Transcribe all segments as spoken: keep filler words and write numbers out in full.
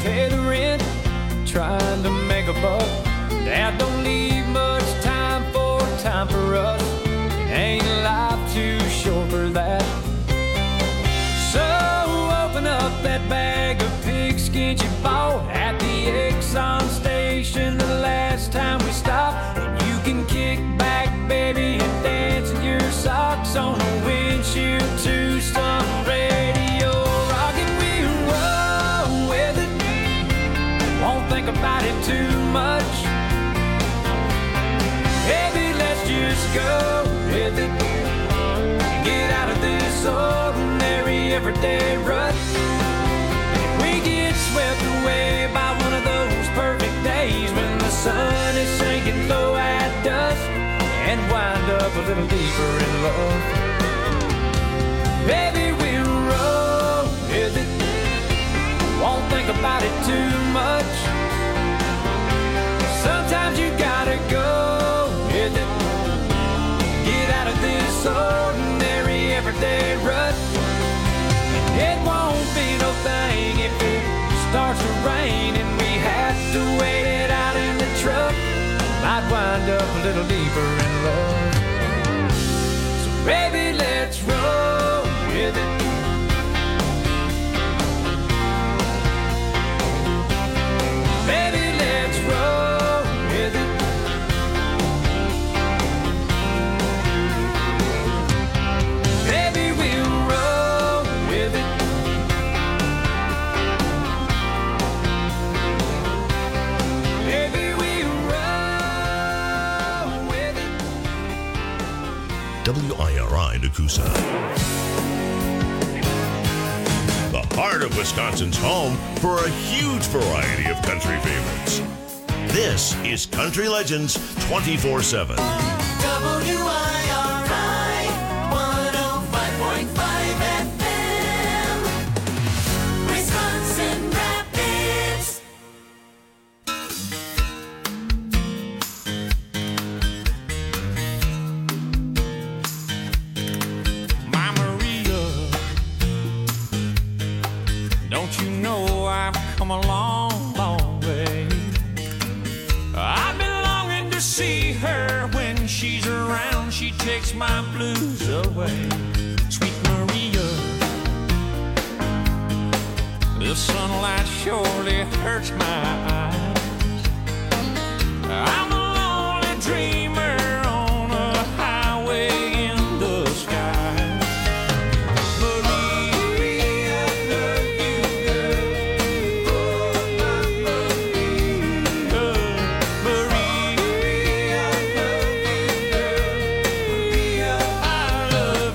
pay the rent, trying to make a buck. Dad don't leave much time for time for us. Ain't life too short for that. So open up that bag of pigskins you bought at the Exxon station the last time we stopped. And you can kick back, baby, and dance in your socks on the windshield to some radio. Rock and we'll roll with it. Won't think about it too much. Baby, let's just go with it. Get out of this ordinary everyday rut. And we get swept away by one of those perfect days when the sun is sinking low at dusk, and wind up a little deeper in love. Baby, we'll roll with it. Won't think about it too much. Sometimes you gotta go with it. Get out of this ordinary everyday rut. It won't be no thing if it starts to rain and we have to wait it out in the truck. Might wind up a little deeper in love. So baby, let's roll with it. Baby, let's roll with it. Baby, we'll roll with it. Baby, we'll roll with it. W I R I Nakusa. The heart of Wisconsin's home for a huge variety of country favorites. This is Country Legends twenty-four seven. W I R I one oh five point five F M, Wisconsin Rapids. My Maria, don't you know I've come a long, long way. I've been longing to see her. When she's around, she takes my blues away. Sweet Maria, the sunlight surely hurts my eyes. I'm a lonely dreamer on a highway in the sky. Maria, I love you, girl. Maria, I love you, girl. Maria, I love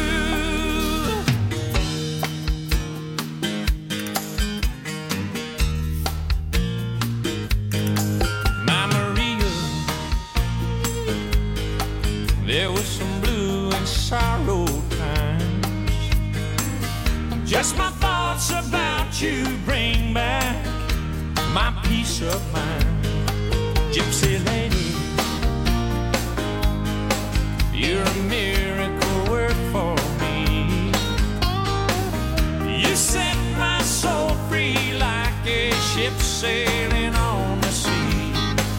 you. My Maria, there was some blue and sorrow times. Just my thoughts about you bring back my peace of mind. Gypsy lady, you're a miracle work for me. You set my soul free like a ship sailing on the sea.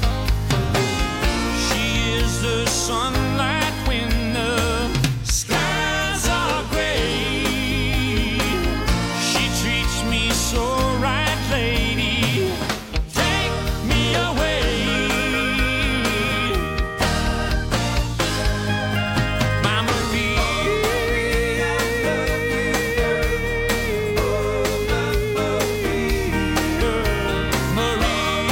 She is the sunlight when the skies are gray. She treats me so right, lady. Take me away. My Maria, I love you, girl. Oh, my Maria.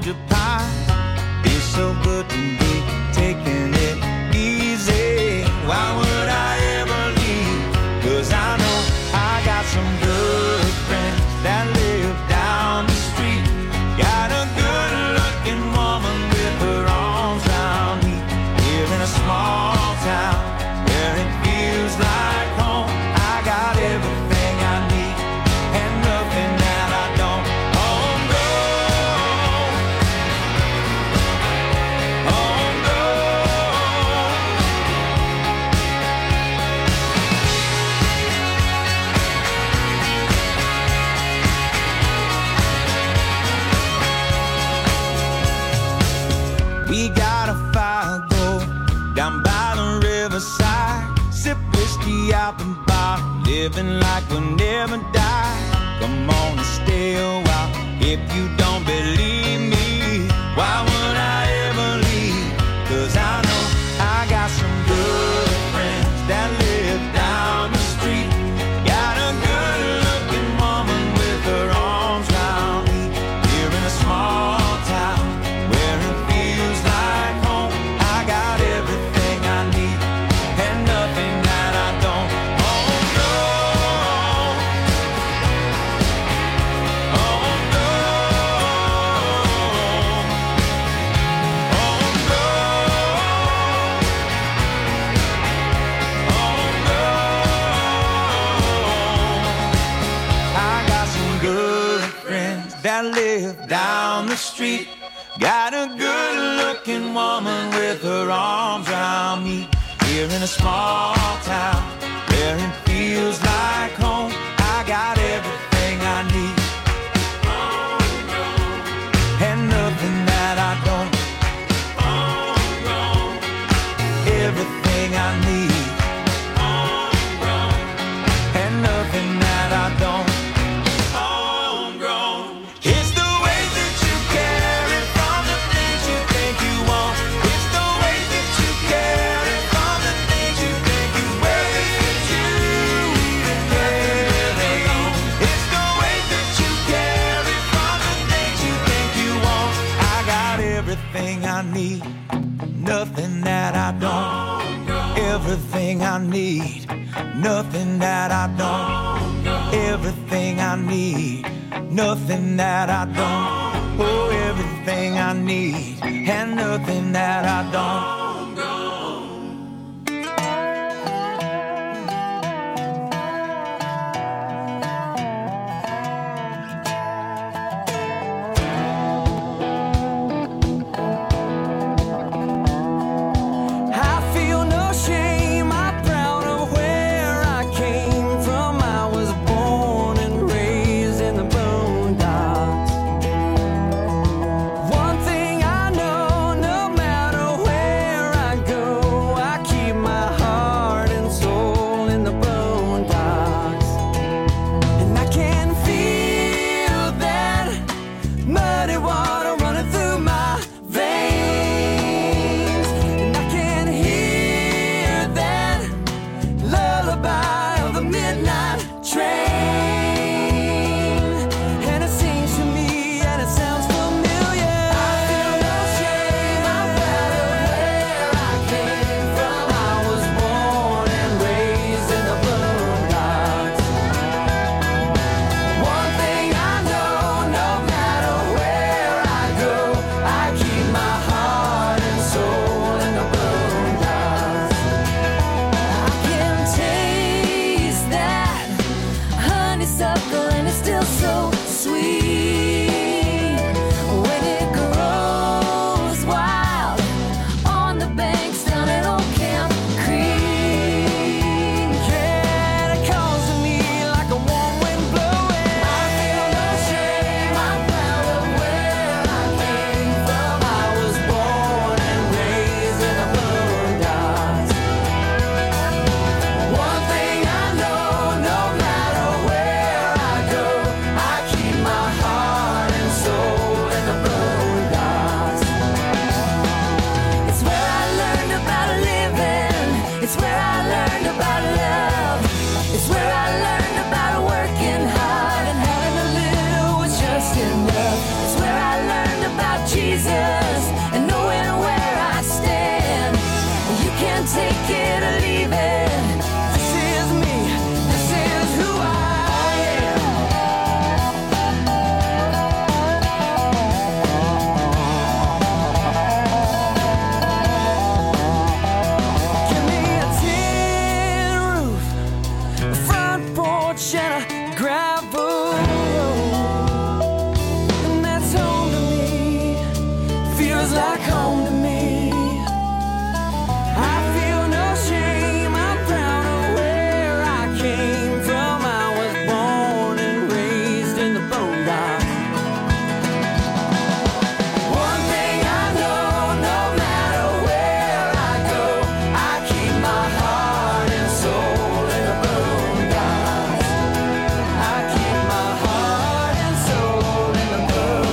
Georgia pine. Feels so good to be taking it easy. Why would I ever leave? 'Cause I know I got some good friends that live down the street. Got a good looking woman with her arms around me. Here in a small town where it feels like home. I got everything I need and nothing that I don't. Home grown, home grown. We got a fire go down by the riverside. Sip whiskey out the bar, living like we'll never die. Come on and stay a while if you don't believe me. Why would I ever leave? 'Cause I know I got some good friends that live down the street. Got a good looking woman with her arms around me. Here in a small town where it feels like home. I got everything I need and nothing that I don't. Home grown, home grown, home grown, home grown. I got some good friends that live down the street. Got a good looking woman with her arms around me. Here in a small town where it feels like home. I got everything I need and nothing that I don't. Everything I need and nothing that I don't. Homegrown. It's the way that you carry from the things you think you want. It's the way that you carry from the things you think you wear. It's you even carry on. It's the way that you carry from the things you think you want. I got everything I need, nothing that I don't. Everything I need, nothing that I don't. Everything I need, nothing that I don't. Oh, everything I need and nothing that I don't. I feel no shame, I'm proud of where I came from. I was born and raised in the boondocks. One thing I know, no matter where like home to me. I feel no shame, I'm proud of where I came from. I was born and raised in the boondocks. One thing I know, no matter where I go, I keep my heart and soul in the boondocks. I keep my heart and soul in the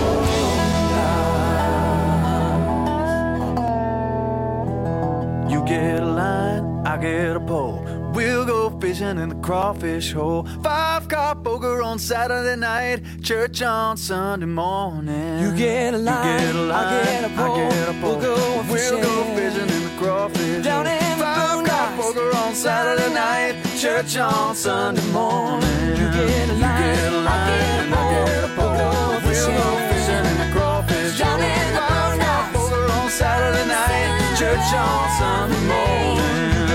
boondocks. You get a line, I get a pole. We'll go fishing in the crawfish hole. Five car poker on Saturday night, church on Sunday morning. You get a line, you get a line I get a pole. I get a pole. We'll go fishing, we'll go fishing in the crawfish down hole. In Five car poker on Saturday night, church on Sunday morning. You get a line, you get a line I get a pole. We'll go fishing, we'll go fishing in the crawfish down hole. In Five car poker on Saturday night, church on Sunday morning.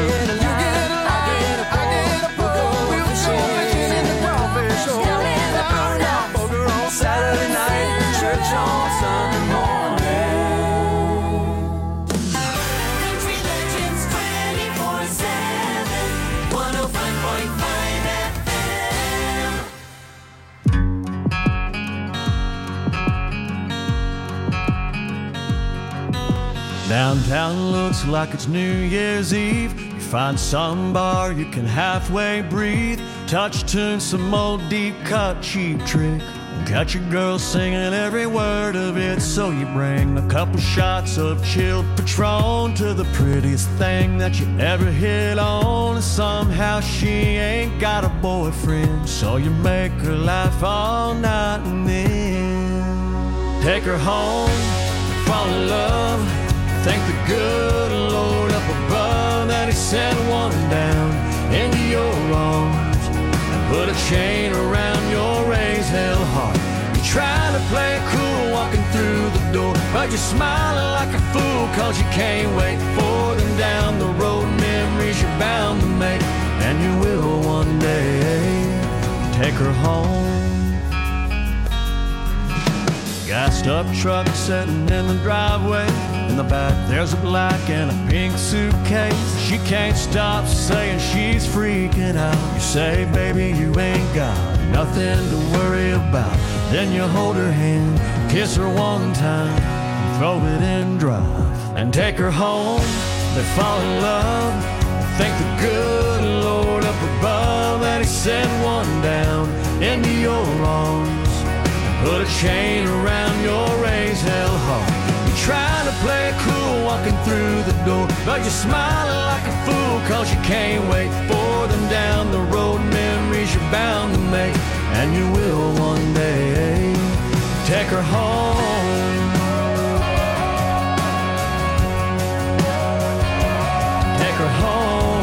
Saturday night, church on Sunday morning. Country Legends twenty-four seven, one oh five point five F M. Downtown looks like it's New Year's Eve. You find some bar you can halfway breathe. Touch tune, some old deep cut cheap trick. Got your girl singing every word of it, so you bring a couple shots of chilled Patron to the prettiest thing that you ever hit on. And somehow she ain't got a boyfriend, so you make her laugh all night and then take her home, fall in love. Thank the good Lord up above that he sent one down into your arms and put a chain around your raised hell heart. You're trying to play it cool walking through the door, but you're smiling like a fool cause you can't wait for them down the road. Memories you're bound to make, and you will one day take her home. Gassed up truck sitting in the driveway. In the back there's a black and a pink suitcase. She can't stop saying she's freaking out. You say, baby, you ain't got nothing to worry about. Then you hold her hand, kiss her one time, throw it in drive, and take her home. They fall in love. Thank the good Lord up above that he sent one down into your arms. Put a chain around your raised hell heart. You're trying to play it cool walking through the door, but you're smiling like a fool cause you can't wait for them down the road. Memories you're bound to make, and you will one day take her home. Take her home.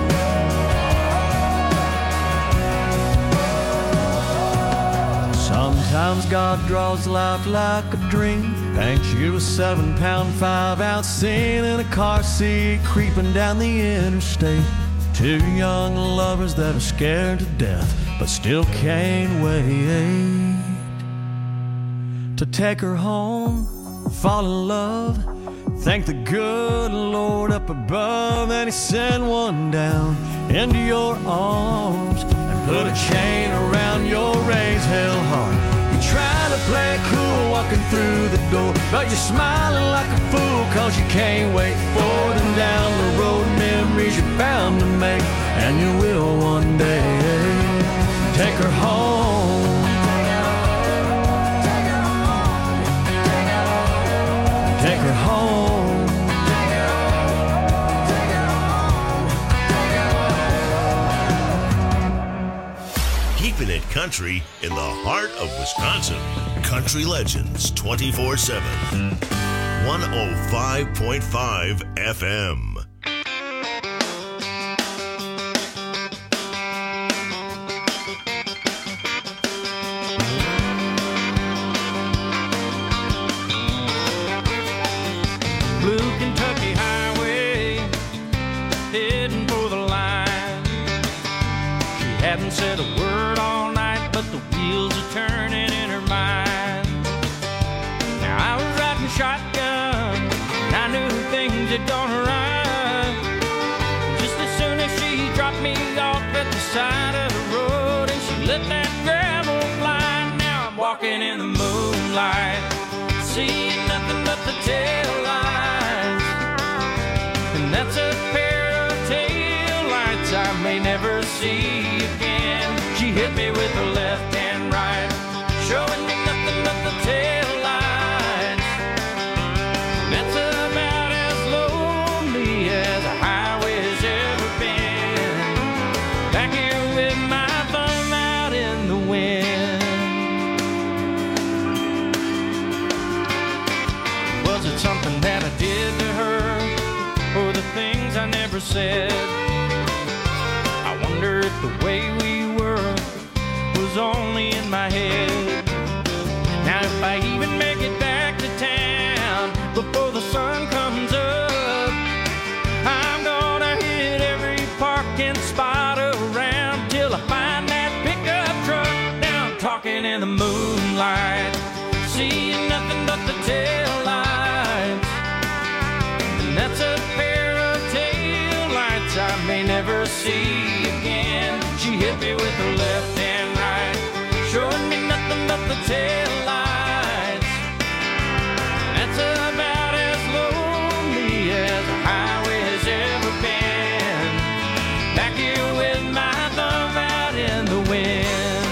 Sometimes God draws life like a dream, paints you a seven pound five ounce scene in a car seat creeping down the interstate. Two young lovers that are scared to death but still can't wait to take her home, fall in love. Thank the good Lord up above that he sent one down into your arms and put a chain around your raised hell heart. You're trying to play it cool walking through the door, but you're smiling like a fool cause you can't wait for them down the road. Memories you're bound to make, and you will one day take her home. Take her home. Keeping it country in the heart of Wisconsin. Country Legends twenty-four seven. one oh five point five F M. Blue Kentucky Highway, heading for the line. She hadn't said a word all night, but the wheels are turning in her mind. Now I was riding shotgun it gonna rhyme? Just as soon as she dropped me off at the side of the road and she let that gravel fly, now I'm walking in the moonlight, seeing nothing but the tail lights. And that's a pair of tail lights I may never see again. She hit me with her left and right, showing me nothing but the tail lights. And that's about as lonely as a highway's ever been. Back here with my thumb out in the wind. Was it something that I did to her, or the things I never said? I wonder if the way we were was only in my head. Now if I even make it back to town before the sun comes up, I'm gonna hit every parking spot around till I find that pickup truck. Now I'm talking in the moonlight, seeing nothing but the tail lights. And that's a pair of tail lights I may never see again. She hit me with her left and right, showing me nothing but the tail lights. That's about as lonely as a highway has ever been. Back here with my thumb out in the wind.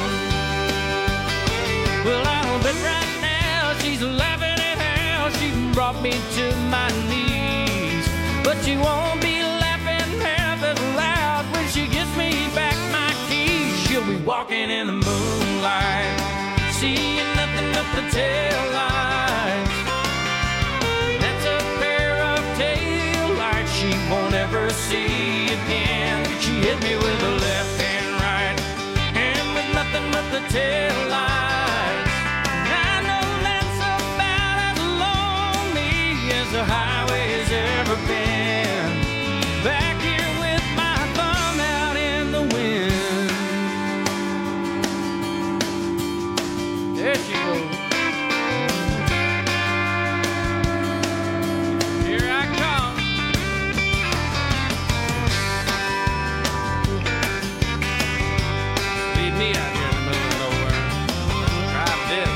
Well, I don't bet right now she's laughing at how she brought me to my knees, but she won't be laughing half as loud when she gives me back my keys. She'll be walking in the moonlight, seeing nothing but the tail lights. That's a pair of tail lights she won't ever see again. She hit me with her left and right, and with nothing but the tail lights. I know that's about as lonely as the highway has ever been. Back here with my thumb out in the wind. There she goes. Here I come. Leave me out here in the middle of nowhere. Drive this.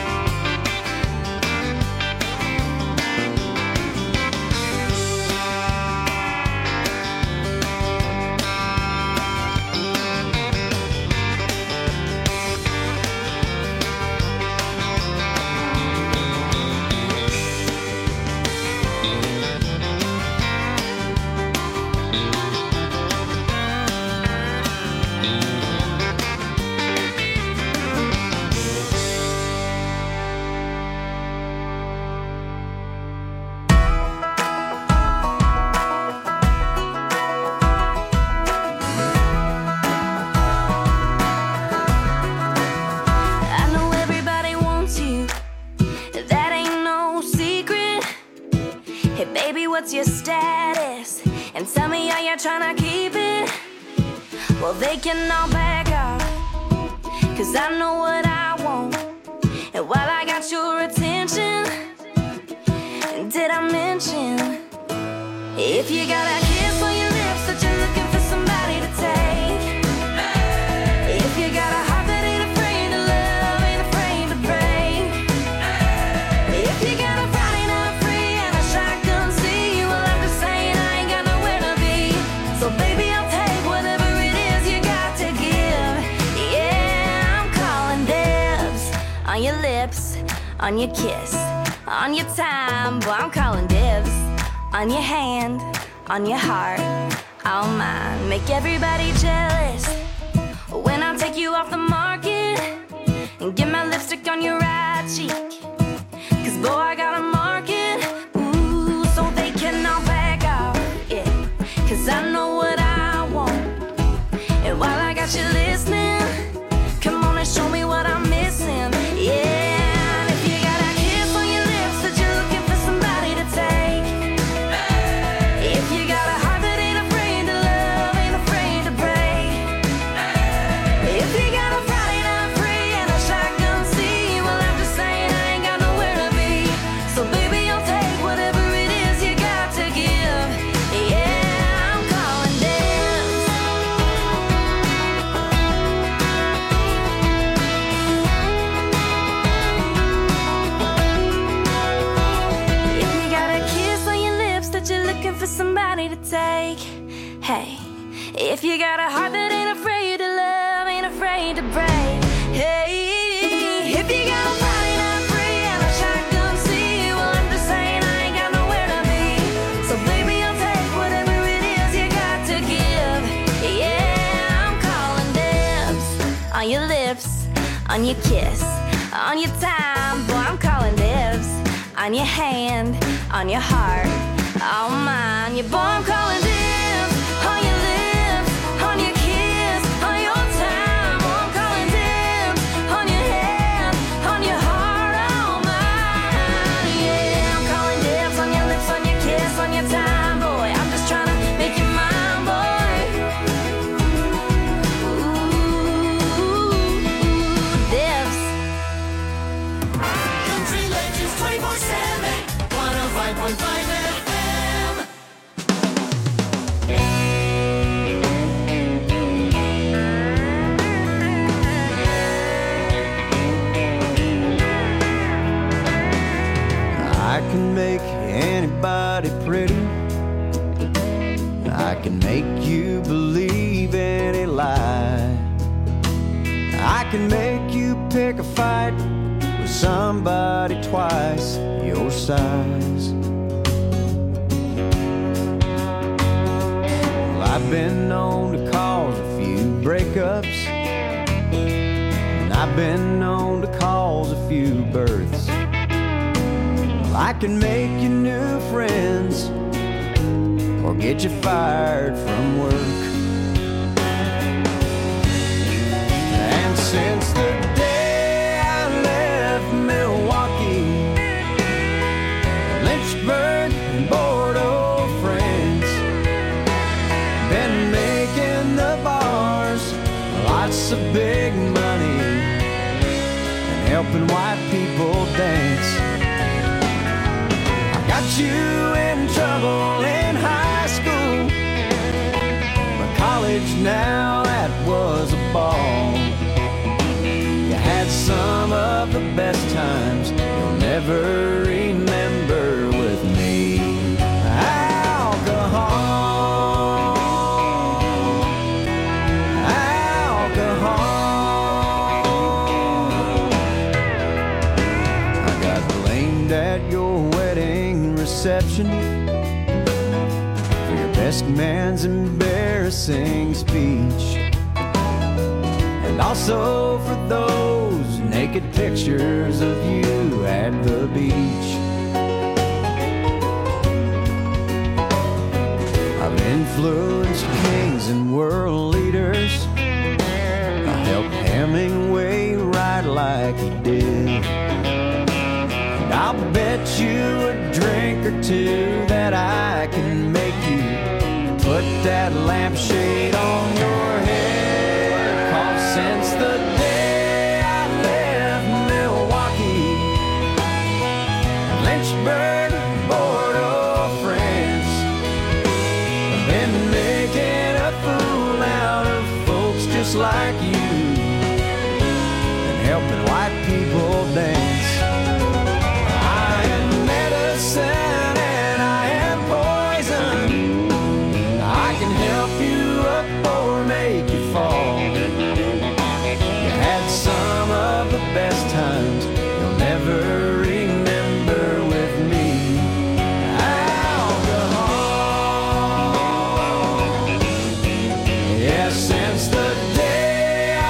I know everybody wants you, that ain't no secret. Hey baby, what's your status? And tell me how you're trying to keep it. Well, they can all back off, cause I know what I want. And while I got your attention, did I mention, if you got a kiss on your lips that you're looking for somebody to take, if you got a heart that ain't afraid to love, ain't afraid to break, if you got a Friday night free and a shotgun seat, well, I'm just saying I ain't got nowhere to be. So baby, I'll take whatever it is you got to give. Yeah, I'm calling dibs on your lips, on your kiss, on your time. Boy, I'm calling dibs on your hand, on your heart, all mine. Make everybody jealous when I take you off the market and get my lipstick on your right cheek. Cause boy, I got a market, ooh, so they can all back off, yeah. Cause I know what I want. And while I got you listening, come on and show me what I'm missing, yeah. And if you got a kiss on your lips that you're looking for somebody to take, if you got a heart that ain't afraid to love, ain't afraid to break, if you got a Friday night free and a shotgun seat, well, I'm just saying I ain't got nowhere to be. So money to take. Hey, if you got a heart that ain't afraid to love, ain't afraid to break. Hey, if you got a body not free and a shotgun see, well, I'm just saying I ain't got nowhere to be. So baby, I'll take whatever it is you got to give. Yeah, I'm calling dibs on your lips, on your kiss, on your time. Boy, I'm calling dibs on your hand, on your heart, on mine. Your boy, I'm calling dibs on your lips, on your kiss, on your time. Boy, I'm calling dibs on your hand, on your heart, on mine. Yeah, I'm calling dibs on your lips, on your kiss, on your time. Boy, I'm just trying to make you mine, boy. Ooh, dibs. Country Legends twenty-four seven, one oh five point five F M. I can make anybody pretty. I can make you believe any lie. I can make you pick a fight with somebody twice your size. Well, I've been known to cause a few breakups, and I've been known to cause a few births. I can make you new friends or get you fired from work. And since the day I left Milwaukee, Lynchburg and Bordeaux, France, been making the bars lots of big money and helping white people dance. Got you in trouble in high school, but college now, that was a ball. You had some of the best times you'll never remember with me. Alcohol, alcohol. I got blamed at your wedding reception for your best man's embarrassing speech, and also for those naked pictures of you at the beach. I've influenced kings and world leaders. I helped Hemingway write like he did. I'll bet you a drink or two that I can make you put that lampshade on your head. 'Cause since the day I left Milwaukee, Lynchburg, Bordeaux, France, I've been making a fool out of folks just like you and helping white people dance. And I am poison. I can help you up or make you fall. You had some of the best times you'll never remember with me. Alcohol. Yeah, since the day I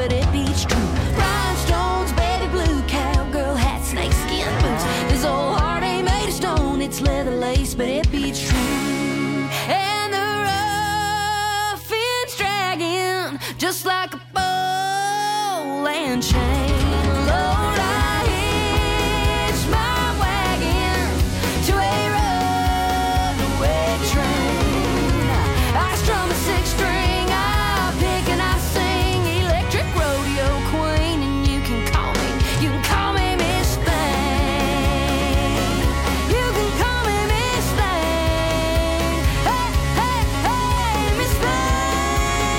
but it beats true. Rhinestones, baby blue, cowgirl hat, snakeskin boots. This old heart ain't made of stone, it's leather lace, but it beats true. And the rough ends dragging, just like a ball and chain. Lord, I hitch my wagon to a runaway train. I strum a six string, I pick and I sing, electric rodeo queen, and you can call me, you can call me Miss Thing. You can call me Miss Thing. Hey, hey, hey, Miss Thing.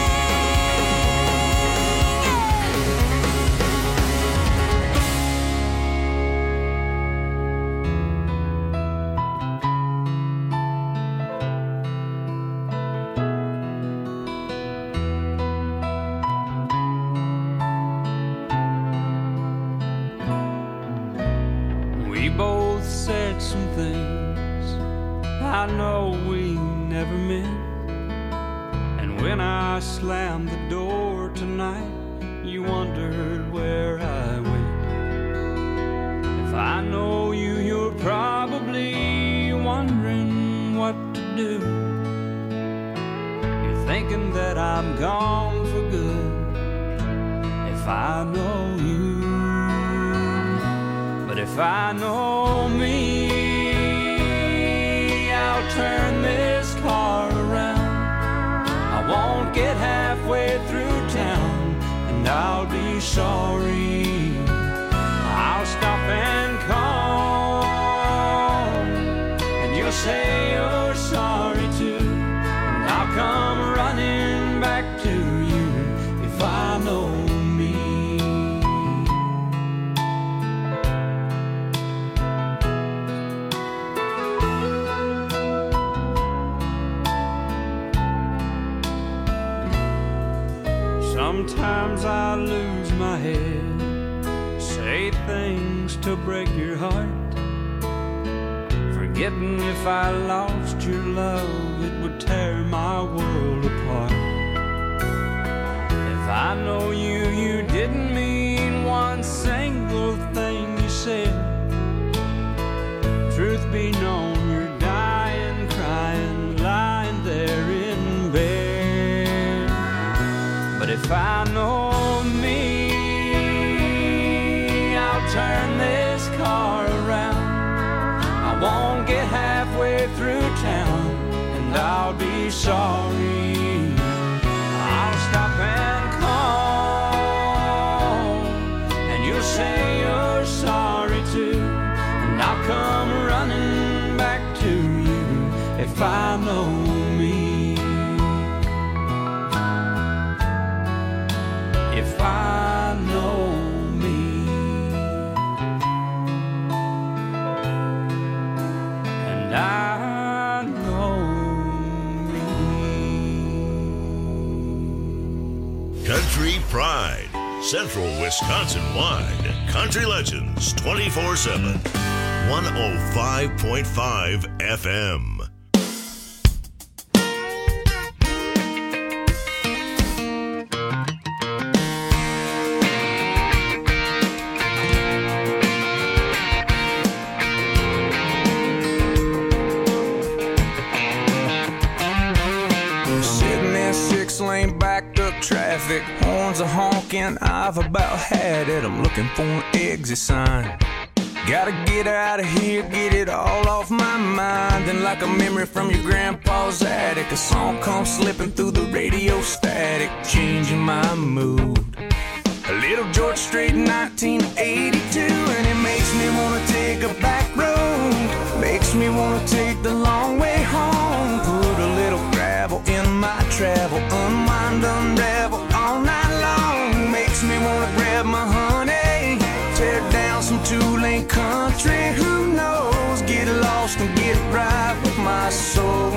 We both said some things I know we never meant. And when I slammed the door tonight, you wondered where I went. If I know you, you're probably wondering what to do. You're thinking that I'm gone for good. If I know you, but if I know me, I'll turn this car around. I won't get halfway through town, and I'll be sorry. I'll stop and call, and you'll say you're sorry too. And I'll come running back to you if I know me. Sometimes I lose my head, say things to break your heart, forgetting if I lost your love, it would tear my world apart. If I know you, you didn't mean one single thing you said. Truth be known, you're dying, crying, lying there in bed. But if I know me, I'll turn this car around. I won't get halfway through town, and I'll be sorry. I'll stop and call, and you'll say you're sorry too. And I'll come running back to you if I know me. If I know me, and I know me. Country Pride, Central Wisconsin wide. Country Legends twenty-four seven. one oh five point five F M. Traffic, horns are honking, I've about had it. I'm looking for an exit sign. Gotta get out of here, get it all off my mind. Then like a memory from your grandpa's attic, a song comes slipping through the radio static, changing my mood. A little George Strait nineteen eighty-two, and it makes me wanna take a back road. Makes me wanna take the long way home. Put a little gravel in my travel, unwind, unravel all night long. Makes me wanna grab my honey, tear down some two-lane country. Who knows? Get lost and get right with my soul.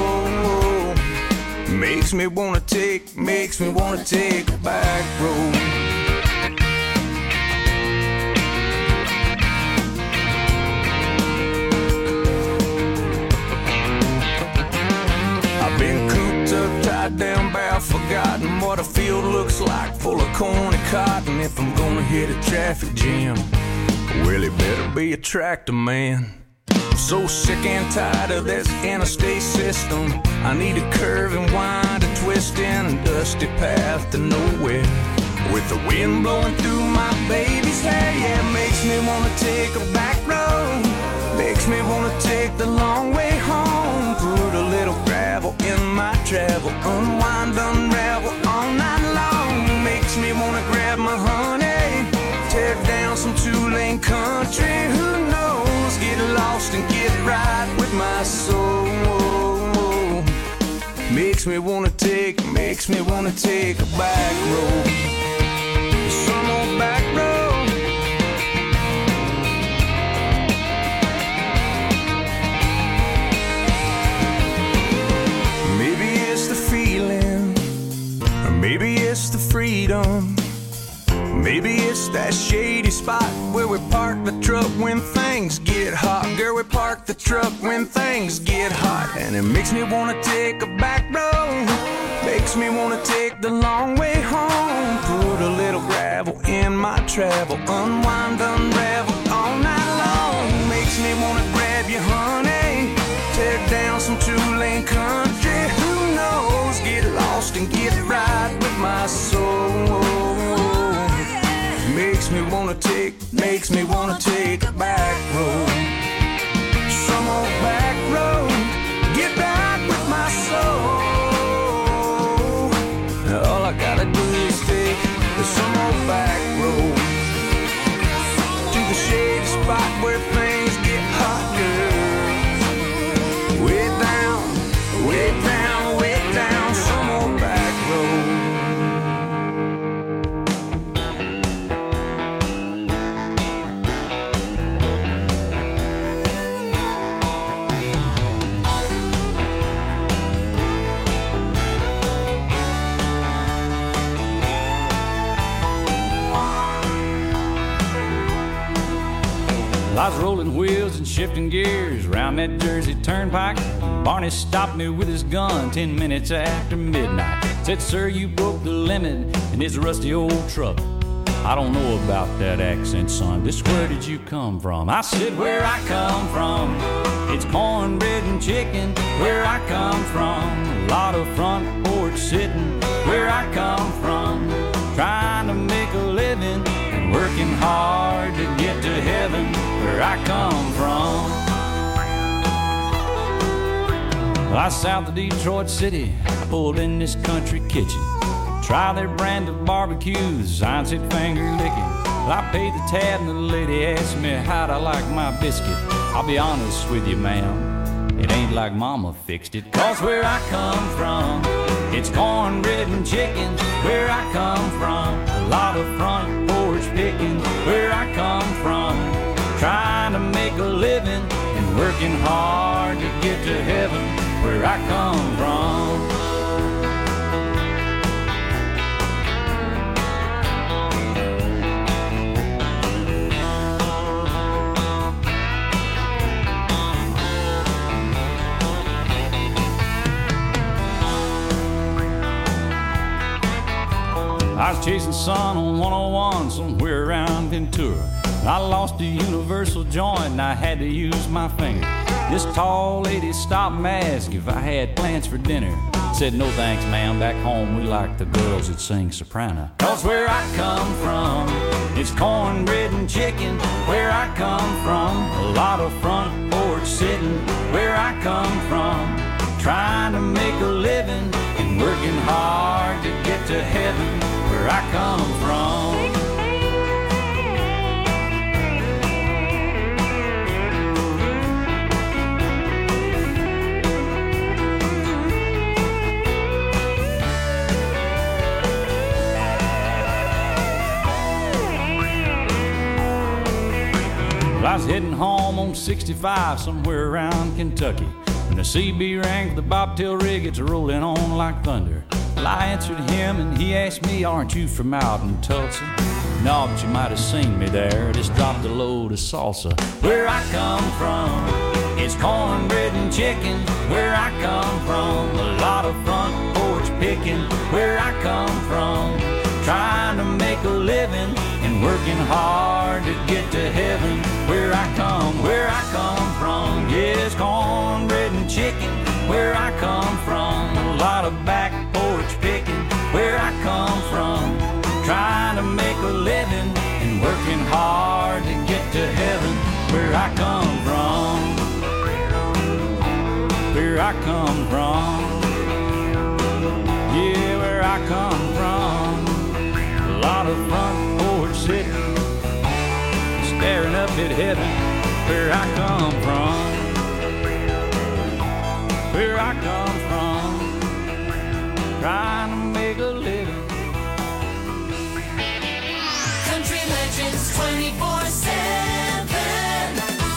Makes me wanna take, makes me wanna take a back road. I've been cooped up, tied down, bare, forgotten what a field looks like, full of corn and cotton if I'm gonna hit a traffic jam. Well, it better be a tractor man. I'm so sick and tired of this interstate system. I need a curve and wind, a twist in a dusty path to nowhere. With the wind blowing through my baby's hair, yeah, it makes me wanna take a back road. Makes me wanna take the long way home. Put a little gravel in my travel, unwind, unravel all night long. Makes me wanna grab my honey, tear down some two-lane country. Who knows? Get lost and get right with my soul. Makes me wanna take, makes me wanna take a back road. Some old back road. Maybe it's the feeling, or maybe it's the freedom. Maybe it's that shady spot where we park the truck when things get hot. Girl, we park the truck when things get hot. And it makes me wanna take a back road. Makes me wanna take the long way home. Put a little gravel in my travel, unwind, unravel all night long. Makes me wanna grab you, honey, tear down some two-lane country. Who knows? Get lost and get right with my soul. Makes me wanna take, makes me wanna take a back road. Some old back road, get back with my soul. All I gotta do is take some old back road to the shady spot where things get hot, girl. Way down, way down, way down, some old back road. I was rolling wheels and shifting gears round that Jersey turnpike. Barney stopped me with his gun ten minutes after midnight. Said, sir, you broke the limit in his rusty old truck. I don't know about that accent, son. Just where did you come from? I said, where I come from, it's cornbread and chicken. Where I come from, a lot of front porch sitting. Where I come from, trying to make a living and working hard to get to heaven. Where I come from, well, I south of Detroit City, pulled in this country kitchen. Try their brand of barbecue, sign said finger licking. Well, I paid the tab and the lady asked me how'd I like my biscuit. I'll be honest with you, ma'am, it ain't like mama fixed it. Cause where I come from, it's cornbread and chicken. Where I come from, a lot of front porch picking. Where I come from, trying to make a living and working hard to get to heaven. Where I come from. I was chasing sun on one oh one somewhere around Ventura. I lost a universal joint and I had to use my finger. This tall lady stopped and asked if I had plans for dinner. Said, no thanks, ma'am, back home we like the girls that sing soprano. Cause where I come from, it's cornbread and chicken. Where I come from, a lot of front porch sitting. Where I come from, trying to make a living and working hard to get to heaven. Where I come from. I was heading home on sixty-five somewhere around Kentucky when the C B rang for the bobtail rig. It's rolling on like thunder. Well, I answered him and he asked me, aren't you from out in Tulsa? No, but you might have seen me there. Just dropped a load of salsa. Where I come from, it's cornbread and chicken. Where I come from, a lot of front porch picking. Where I come from, trying to make a living and working hard to get to heaven. Where I come, where I come from, yes, cornbread and chicken. Where I come from, a lot of back porch picking. Where I come from, trying to make a living and working hard to get to heaven. Where I come from, where I come from, yeah, where I come from. A lot of front porch sitting, staring up at heaven. Where I come from, where I come from, trying to make a living. Country Legends twenty-four seven.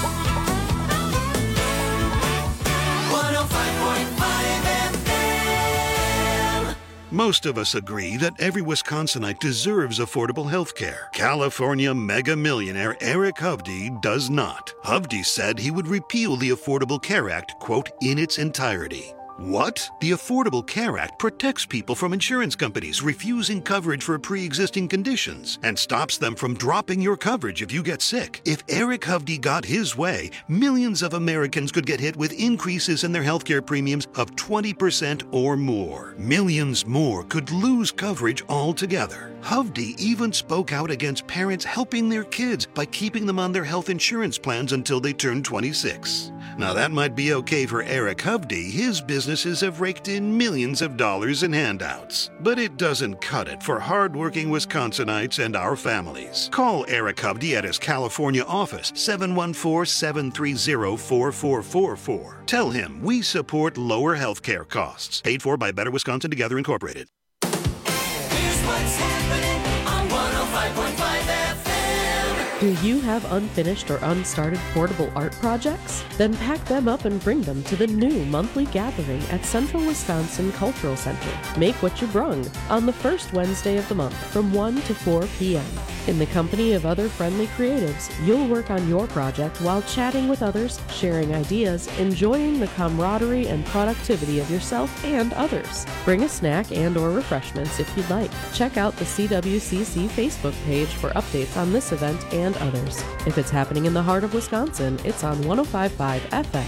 one oh five point five F M. Most of us agree that every Wisconsinite deserves affordable health care. California mega millionaire Eric Hovde does not. Hovde said he would repeal the Affordable Care Act, quote, in its entirety. What? The Affordable Care Act protects people from insurance companies refusing coverage for pre-existing conditions and stops them from dropping your coverage if you get sick. If Eric Hovde got his way, millions of Americans could get hit with increases in their healthcare premiums of twenty percent or more. Millions more could lose coverage altogether. Hovde even spoke out against parents helping their kids by keeping them on their health insurance plans until they turn twenty-six. Now that might be okay for Eric Hovde. His businesses have raked in millions of dollars in handouts. But it doesn't cut it for hardworking Wisconsinites and our families. Call Eric Hovde at his California office, seven one four, seven three zero, four four four four. Tell him we support lower health care costs. Paid for by Better Wisconsin Together Incorporated. Here's what's happening on one oh five point five F M. Do you have unfinished or unstarted portable art projects? Then pack them up and bring them to the new monthly gathering at Central Wisconsin Cultural Center. Make what you brung on the first Wednesday of the month from one to four p.m. In the company of other friendly creatives, you'll work on your project while chatting with others, sharing ideas, enjoying the camaraderie and productivity of yourself and others. Bring a snack and or refreshments if you'd like. Check out the C W C C Facebook page for updates on this event and others. If it's happening in the heart of Wisconsin, it's on one oh five point five F M.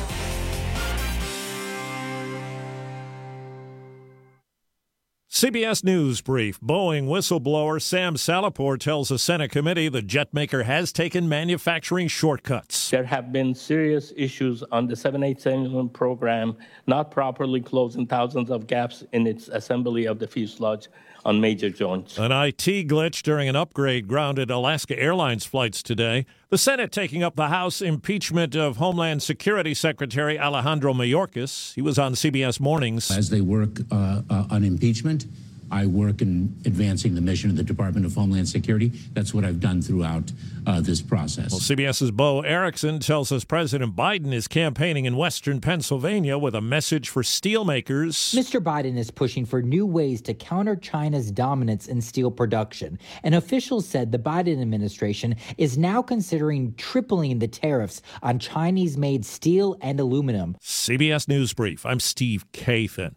C B S News Brief. Boeing whistleblower Sam Salapore tells a Senate committee the jet maker has taken manufacturing shortcuts. There have been serious issues on the seven eighty-seven program, not properly closing thousands of gaps in its assembly of the fuselage on major joints. An I T glitch during an upgrade grounded Alaska Airlines flights today. The Senate taking up the House impeachment of Homeland Security Secretary Alejandro Mayorkas. He was on C B S Mornings. As they work uh, uh, on impeachment, I work in advancing the mission of the Department of Homeland Security. That's what I've done throughout uh, this process. Well, CBS's Bo Erickson tells us President Biden is campaigning in western Pennsylvania with a message for steelmakers. Mister Biden is pushing for new ways to counter China's dominance in steel production. And officials said the Biden administration is now considering tripling the tariffs on Chinese-made steel and aluminum. C B S News Brief. I'm Steve Kathan.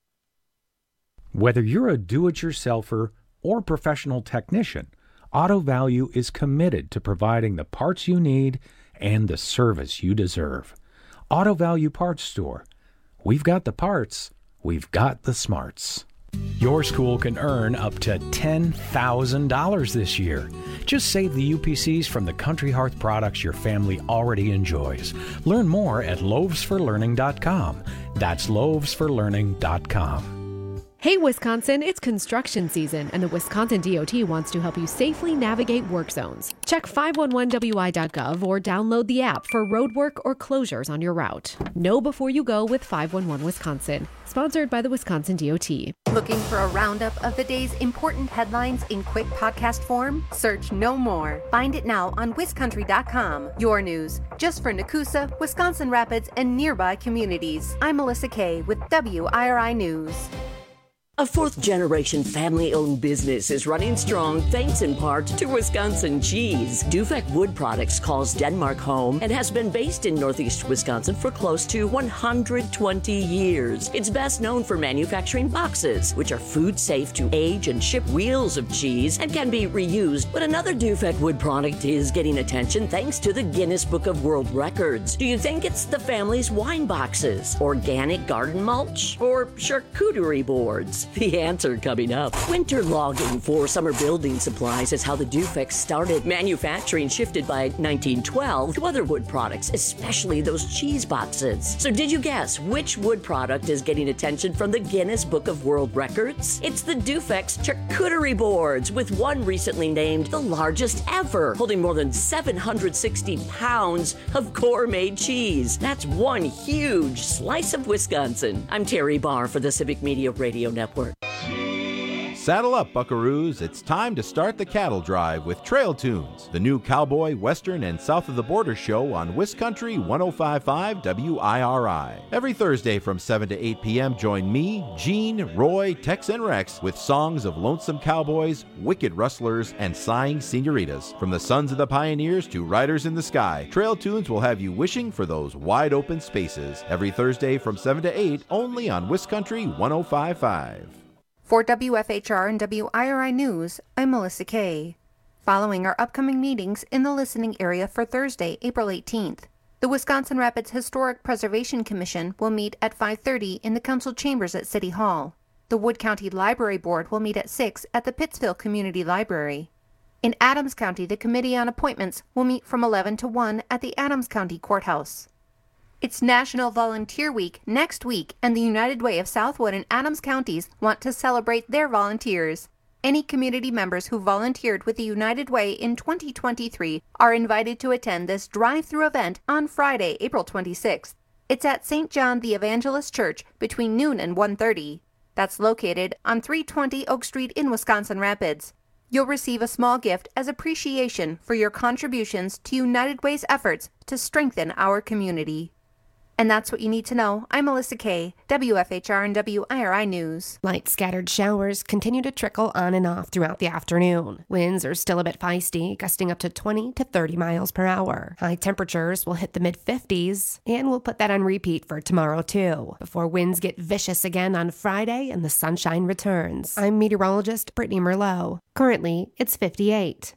Whether you're a do-it-yourselfer or professional technician, Auto Value is committed to providing the parts you need and the service you deserve. Auto Value Parts Store. We've got the parts. We've got the smarts. Your school can earn up to ten thousand dollars this year. Just save the U P Cs from the Country Hearth products your family already enjoys. Learn more at loaves for learning dot com. That's loaves for learning dot com. Hey Wisconsin, it's construction season, and the Wisconsin D O T wants to help you safely navigate work zones. Check five one one W I dot gov or download the app for road work or closures on your route. Know before you go with five one one Wisconsin. Sponsored by the Wisconsin D O T. Looking for a roundup of the day's important headlines in quick podcast form? Search No More. Find it now on wiscountry dot com. Your news, just for Nakusa, Wisconsin Rapids, and nearby communities. I'm Melissa Kay with W I R I News. A fourth-generation family-owned business is running strong thanks in part to Wisconsin cheese. Dufek Wood Products calls Denmark home and has been based in Northeast Wisconsin for close to one hundred twenty years. It's best known for manufacturing boxes, which are food-safe to age and ship wheels of cheese and can be reused. But another Dufek Wood product is getting attention thanks to the Guinness Book of World Records. Do you think it's the family's wine boxes, organic garden mulch, or charcuterie boards? The answer coming up. Winter logging for summer building supplies is how the Dufek started. Manufacturing shifted by nineteen twelve to other wood products, especially those cheese boxes. So did you guess which wood product is getting attention from the Guinness Book of World Records? It's the Dufek's charcuterie boards, with one recently named the largest ever, holding more than seven hundred sixty pounds of gourmet cheese. That's one huge slice of Wisconsin. I'm Terry Barr for the Civic Media Radio Network. Saddle up, buckaroos. It's time to start the cattle drive with Trail Tunes, the new cowboy, western, and south of the border show on Wiscountry one oh five point five W I R I. Every Thursday from seven to eight p.m., join me, Gene, Roy, Tex, and Rex with songs of lonesome cowboys, wicked rustlers, and sighing senoritas. From the sons of the pioneers to riders in the sky, Trail Tunes will have you wishing for those wide open spaces. Every Thursday from seven to eight, only on Wiscountry one oh five point five. For W F H R and W I R I News, I'm Melissa Kay. Following our upcoming meetings in the listening area for Thursday, April eighteenth, the Wisconsin Rapids Historic Preservation Commission will meet at five thirty in the council chambers at City Hall. The Wood County Library Board will meet at six at the Pittsville Community Library. In Adams County, the Committee on Appointments will meet from eleven to one at the Adams County Courthouse. It's National Volunteer Week next week, and the United Way of Southwood and Adams counties want to celebrate their volunteers. Any community members who volunteered with the United Way in twenty twenty-three are invited to attend this drive-through event on Friday, April twenty-sixth. It's at Saint John the Evangelist Church between noon and one thirty. That's located on three twenty Oak Street in Wisconsin Rapids. You'll receive a small gift as appreciation for your contributions to United Way's efforts to strengthen our community. And that's what you need to know. I'm Melissa Kay, W F H R and W I R I News. Light scattered showers continue to trickle on and off throughout the afternoon. Winds are still a bit feisty, gusting up to twenty to thirty miles per hour. High temperatures will hit the mid fifties, and we'll put that on repeat for tomorrow too, before winds get vicious again on Friday and the sunshine returns. I'm meteorologist Brittany Merlot. Currently, it's fifty-eight.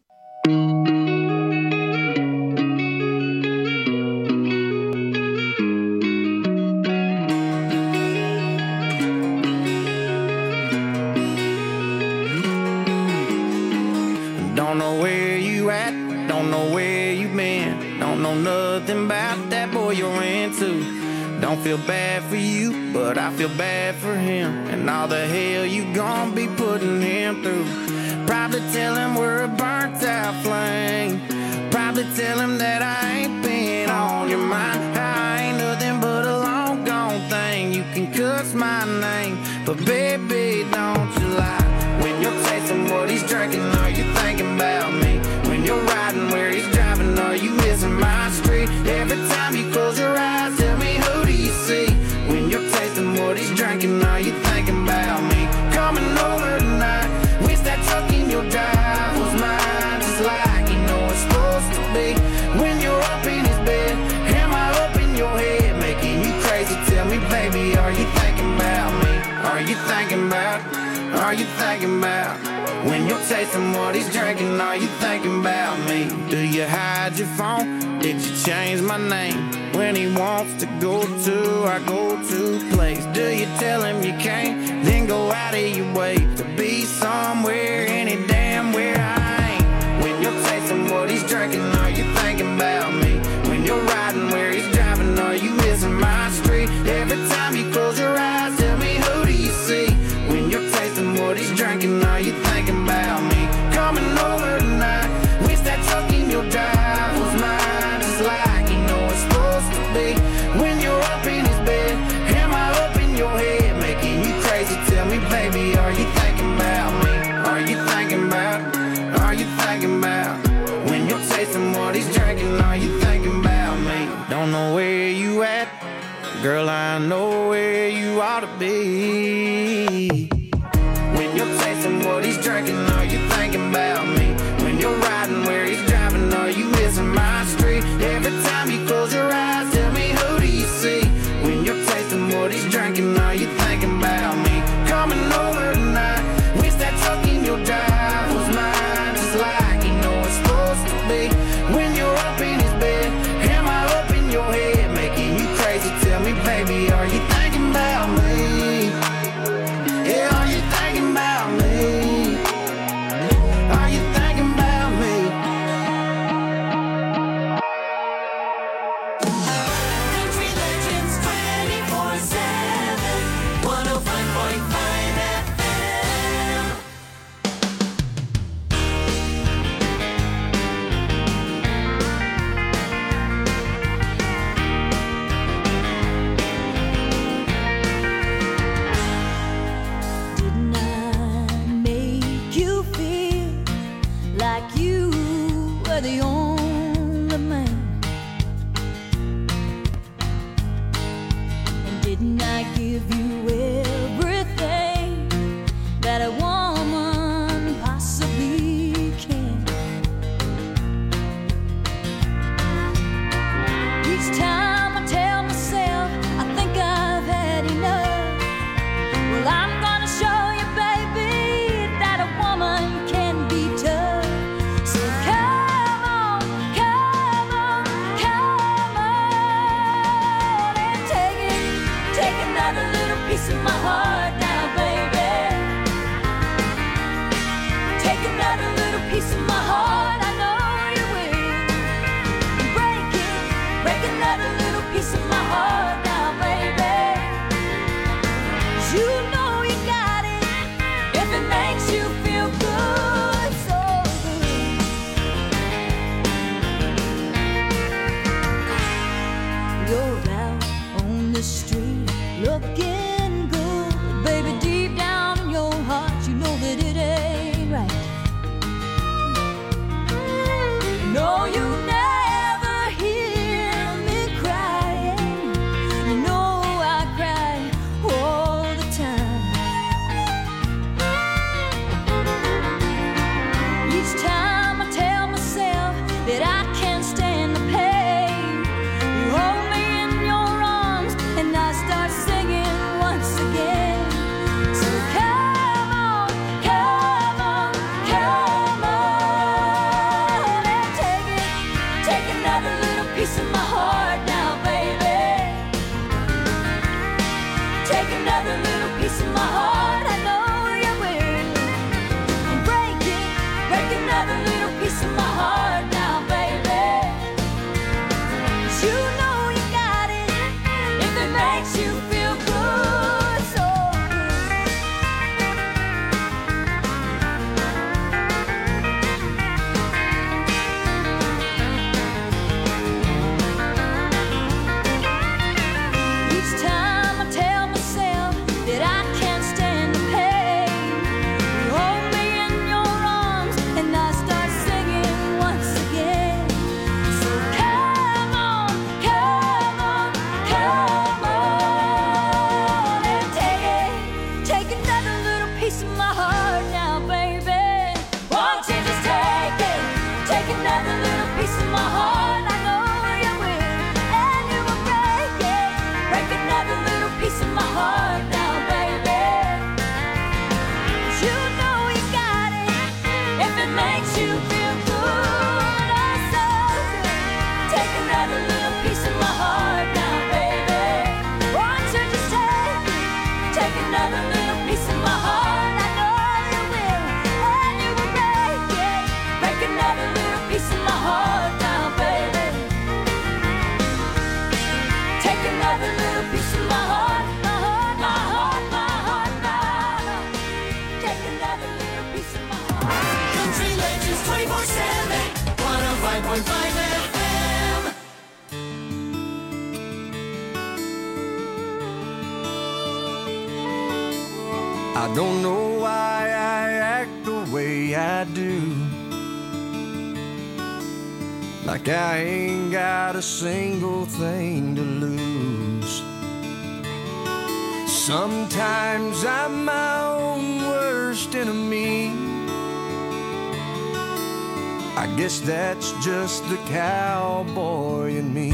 Don't know where you at, don't know where you been, don't know nothing about that boy you're into. Don't feel bad for you, but I feel bad for him, and all the hell you gon' be putting him through. Probably tell him we're a burnt out flame, probably tell him that I ain't been on your mind. I ain't nothing but a long gone thing, you can cuss my name, but baby don't you lie. When you're tasting what he's drinking, are you thinking about me? When you're riding where he's driving, are you missing my street? Every time you close your eyes, tell me who do you see? When you're tasting what he's drinking, are you thinking about me? Coming over tonight, wish that truck in your drive was mine, just like you know it's supposed to be. When you're up in his bed, am I up in your head, making you crazy? Tell me, baby, are you thinking about me? Are you thinking about Are you thinking about when you're tasting what he's drinking? Are you thinking about me? Do you hide your phone? Did you change my name? When he wants to go to our go-to place, do you tell him you can't? Then go out of your way to be somewhere, any damn where I ain't. When you're tasting what he's drinking, are you thinking about me? When you're riding where he's driving, are you missing my street? Every time you close your eyes, tell me who do you see? When you're tasting what he's drinking, are you thinking about me? Coming over tonight, wish that truck in your drive was mine, just like you know it's supposed to be. When you're up in his bed, am I up in your head, making you crazy? Tell me, baby, are you thinking about me? Are you thinking about, are you thinking about when you're tasting what he's drinking, are you thinking about me? Don't know where you at, girl, I know where you ought to be. piece of my heart now, baby. You know you got it if it makes you feel good, so good. You're out on the street looking good, baby. Deep down in your heart, you know that it ain't right. No, you never hear me crying. You know I cry all the time. Each time I tell myself that I can't stand the pain, you hold me in your arms and I start singing once again. So come on, come on, come on and take it. Take another little piece of my heart now, baby. Take another little piece of my heart, I know you will. And break it, break another little piece of my heart now, baby. 'Cause you know you got it if it makes you feel good, so good. Each time I tell myself that I can't stand the pain, you hold me in your arms and I start singing once again. So come on, come on, come on and take it. Take another little piece of my heart now, baby. Won't you just take it? Take another little piece of my heart, I know you will. And you will break it. Break another little piece of my heart now, baby. 'Cause you know you got it if it makes you feel good, oh so good. Take another little piece of my heart now, baby. Won't you just take it? Take another little piece of my heart, I know you will. And you will break it. Break another little piece of my heart now, baby. Take another little piece of my heart, my heart, my heart, my heart, my heart. Take another little piece of my heart. Country Legends twenty-four seven, one oh five point five F M. I don't know why I act the way I do. Like I ain't got a single thing to lose. Sometimes I'm my own worst enemy. I guess that's just the cowboy in me.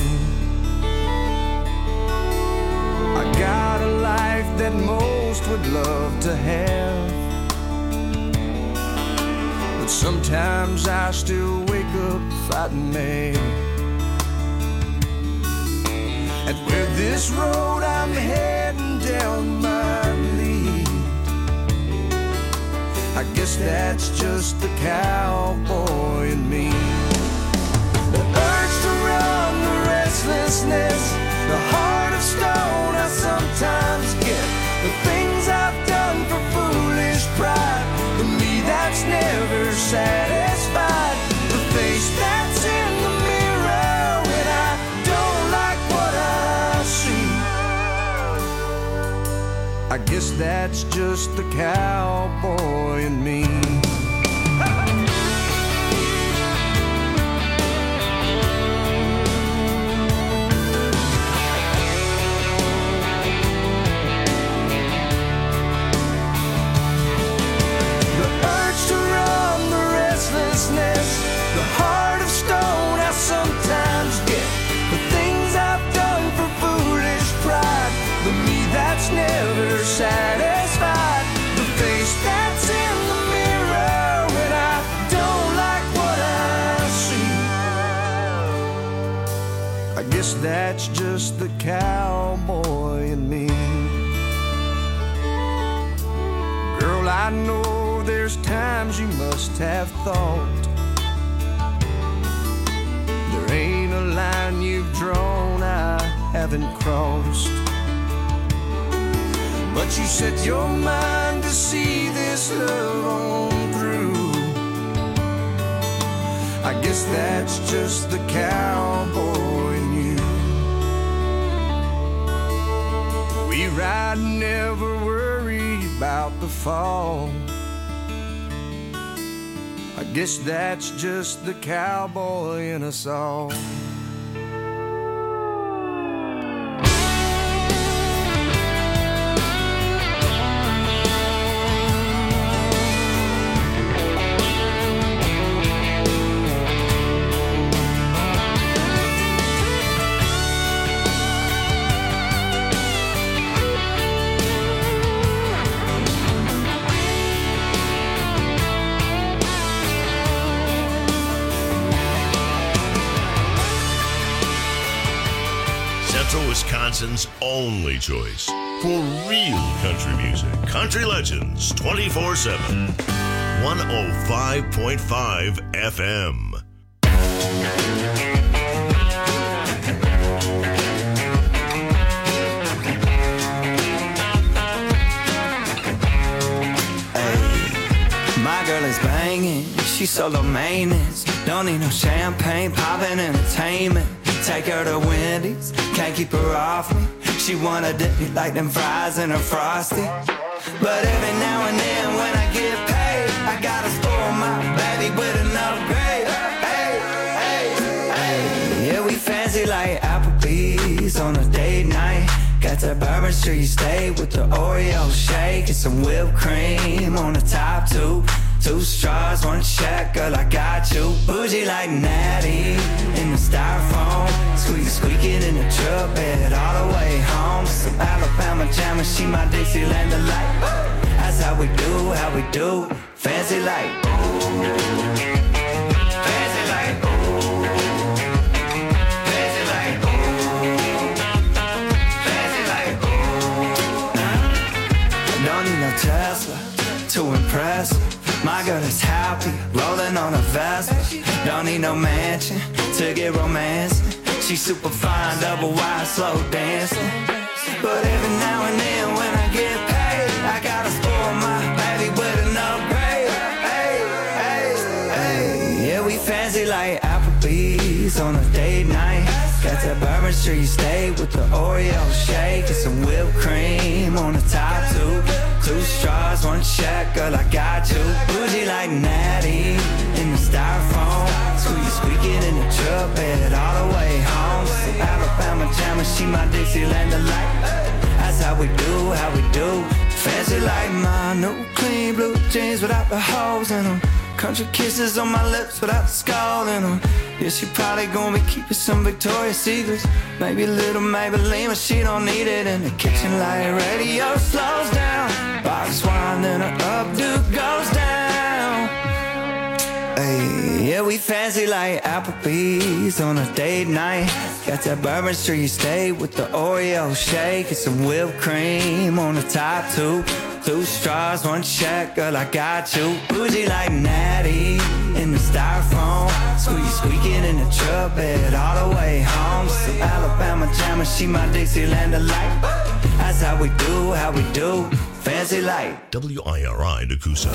I got a life that most would love to have, but sometimes I still wake up fighting mad. And where this road I'm heading down might lead, I guess that's just the cowboy in me. The urge to run, the restlessness, the heart of stone I sometimes get. The things I've done for foolish pride, for me that's never satisfied. The face that's in the mirror when I don't like what I see, I guess that's just the cowboy in me. The heart of stone I sometimes get. The things I've done for foolish pride, the me that's never satisfied. The face that's in the mirror when I don't like what I see, I guess that's just the cowboy in me. Girl, I know there's times you must have thought there ain't a line you've drawn I haven't crossed. But you set your mind to see this love on through. I guess that's just the cowboy in you. We ride and never worry about the fall. I guess that's just the cowboy in us all. Wisconsin's only choice for real country music. Country Legends twenty-four seven. one oh five point five F M. Hey, my girl is banging. She's solo maintenance. Don't need no champagne, poppin' entertainment. Take her to Wendy's, can't keep her off me. She wanna dip me like them fries in her Frosty. But every now and then when I get paid, I gotta spoil my baby with an upgrade. Hey, hey, hey. Yeah, we fancy like Applebee's on a date night. Got that Bourbon Street steak with the Oreo shake and some whipped cream on the top two. Two straws, one check, girl, I got you. Bougie like Natty in the styrofoam. Squeak, squeaking in the truck bed all the way home. Some Alabama jammer, she my Dixieland delight. That's how we do, how we do. Fancy like, ooh. Fancy like, ooh. Fancy like, ooh. Fancy like, ooh. I don't need no Tesla to impress her. My girl is happy, rolling on a Vespa. Don't need no mansion to get romancing. She's super fine, double wide, slow dancing. But every now and then when I get paid, I gotta spoil my baby with an upgrade. Hey, hey, hey. Yeah, we fancy like Applebee's on a date night. Got that Bourbon Street steak with the Oreo shake and some whipped cream on the top two. Two straws, one check, girl, I got you. Bougie like Natty in the styrofoam. Squeak, squeaking in the truck bed all the way home. Some Alabama jammer, she my Dixieland delight. That's how we do, how we do. Fancy like my new clean blue jeans without the holes in them. Country kisses on my lips without the skull in them. Yeah, she probably gonna be keeping some Victoria's Secrets. Maybe a little Maybelline, but she don't need it. In the kitchen light radio slows down. Box wine, then her updo goes down. Hey, yeah, we fancy like Applebee's on a date night. Got that Bourbon Street steak with the Oreo shake and some whipped cream on the top two. Two straws, one check, girl, I got you. Bougie like Natty in the styrofoam. Squeak, squeaking in the truck bed all the way home. Some Alabama jammer, she my Dixieland delight. That's how we do, how we do. Fancy like W I R I Nakusa.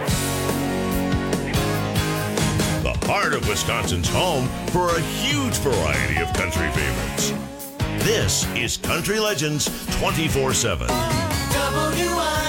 The heart of Wisconsin's home for a huge variety of country favorites. This is Country Legends twenty-four seven. W I